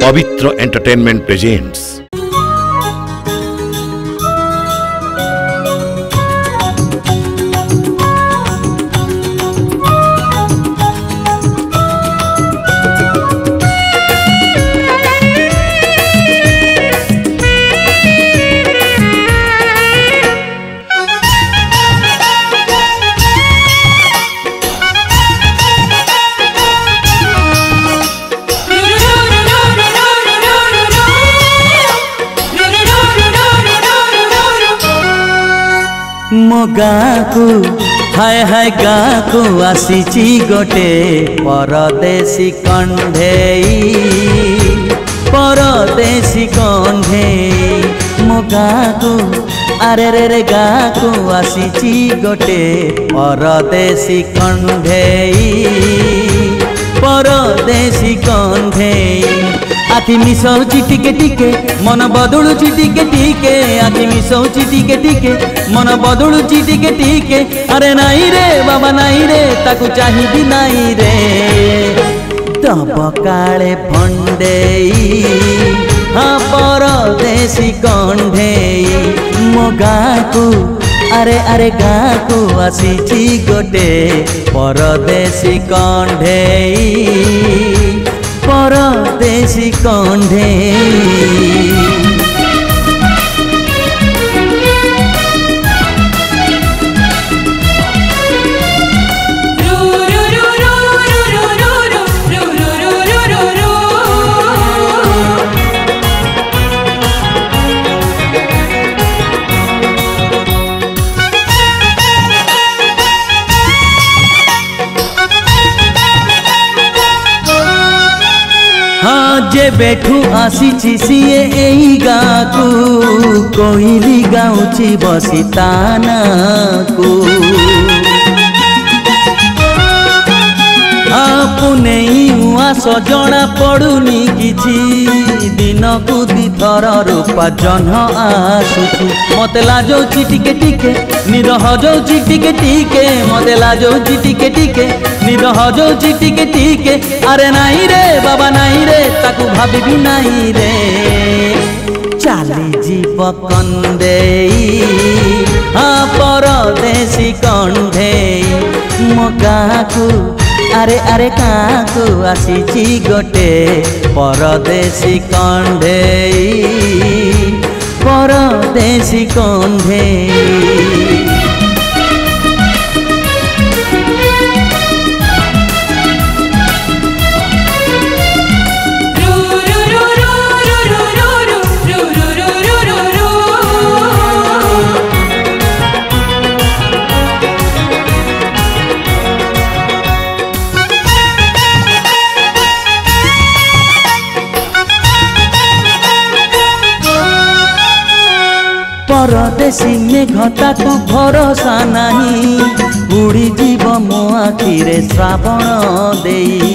पवित्र entertainment presents. मो गाँकु हाय हाय गाँकु आसीची गोटे परदेशी कंढेई मो गाँकु अरे रे रे गाँकु आसीची गोटे परदेशी कंढेई आखि मिसाउची टिके टिके मन बदलुची टिके टिके आखि मिसाउची टिके टिके मन बदलुची टिके टिके अरे नाई रे बाबा नाई रे ताकू चाहिबी नाई रे तब काले भंडेई हाँ परदेशी कंढेई मो गाँकु अरे अरे गाँकु आसीची गोटे परदेशी कंढेई परदेशी कंढेई। जे बैठू आसीची सीए एई गाँकु कोइली गाउची बसी तानाकु आपने उआस जना पड़ुनी किछि दिन को दिथर रूपा जह्न आसुची मते लाजौची टिके टिके निरह जाउची टिके टिके मते लाजौची टिके टिके निरह जाउची टिके टिके अरे नाई रे बाबा नाई रे ताकू भाबिबी नाई रे चाली जीव कंढेई हाँ परदेशी कंढेई मो गाँकु अरे अरे गाँकु आसीची गोटे परदेशी कंढेई परदेशी कंढेई। परदेशी मेघता को भरोसा नहीं उड़ी जीव मो आखिरे श्रावण देई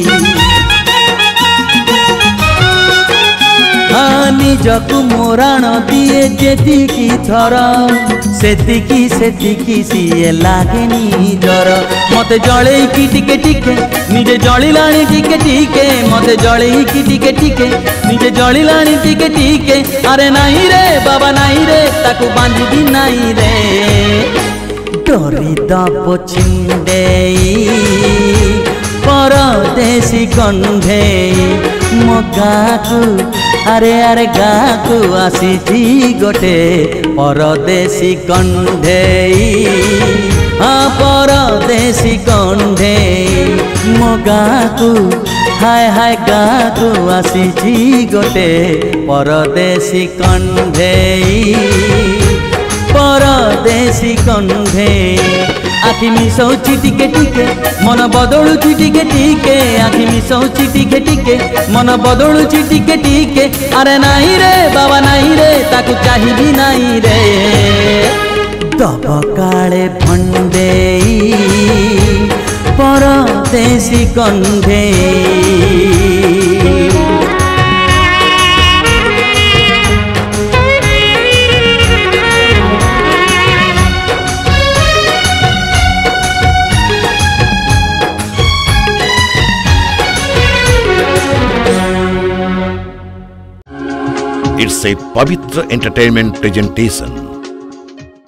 निजकु मोराण दिए जेतिकी थर सेतिकी सेतिकी सीए लागेनी जर मते जळेईकी टिके टिके निजे जळिलाणी टिके टिके मते जळेईकी टिके टिके निजे जळिलाणी टिके टिके अरे नाई रे बाबा नाई रे ताकू बांधिबी नाई रे डोरी दब छिंडेई परदेशी कंढेई मो गाँकु अरे अरे गाँकु आसीची गोटे परदेशी कंढेई हाँ परदेशी कंढेई मो गाँकु हाय हाय गाँकु आसीची गोटे परदेशी कंढेई परदेशी कंढेई आखि मिसाउची टिके टिके मन बदलुची टिके टिके आखि मिसाउची टिके टिके मन बदलुची टिके टिके अरे नाई रे बाबा नाई रे ताकू चाहिबी नाई रे तब काले भंडेई परदेशी कंढेई। It's a Pavitra Entertainment presentation.